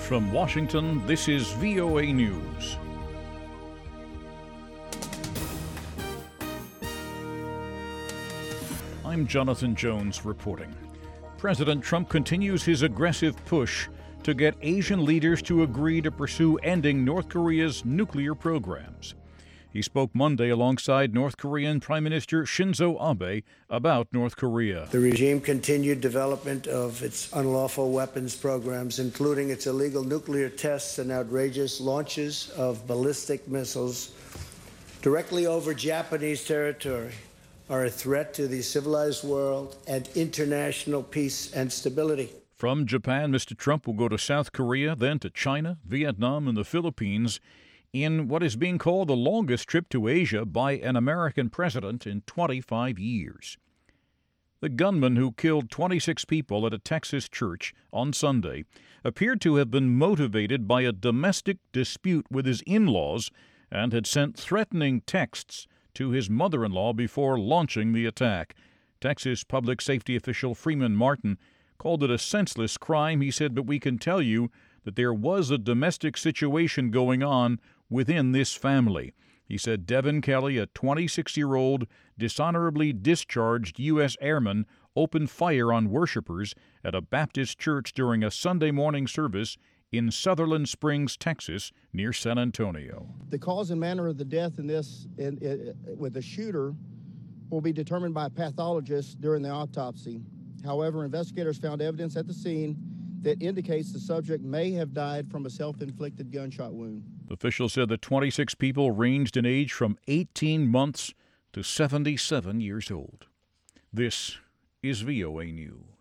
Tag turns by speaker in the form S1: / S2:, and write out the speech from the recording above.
S1: From Washington, this is VOA News. I'm Jonathan Jones reporting. President Trump continues his aggressive push to get Asian leaders to agree to pursue ending North Korea's nuclear programs. He spoke Monday alongside North Korean Prime Minister Shinzo Abe about North Korea.
S2: The regime continued development of its unlawful weapons programs, including its illegal nuclear tests and outrageous launches of ballistic missiles directly over Japanese territory, are a threat to the civilized world and international peace and stability.
S1: From Japan, Mr. Trump will go to South Korea, then to China, Vietnam, and the Philippines in what is being called the longest trip to Asia by an American president in 25 years. The gunman who killed 26 people at a Texas church on Sunday appeared to have been motivated by a domestic dispute with his in-laws and had sent threatening texts to his mother-in-law before launching the attack. Texas public safety official Freeman Martin called it a senseless crime. He said, "But we can tell you that there was a domestic situation going on within this family." He said Devin Kelly, a 26-year-old dishonorably discharged U.S. airman, opened fire on worshipers at a Baptist church during a Sunday morning service in Sutherland Springs, Texas, near San Antonio.
S3: The cause and manner of the death in this with the shooter will be determined by a pathologist during the autopsy. However, investigators found evidence at the scene that indicates the subject may have died from a self-inflicted gunshot wound.
S1: Officials said the 26 people ranged in age from 18 months to 77 years old. This is VOA News.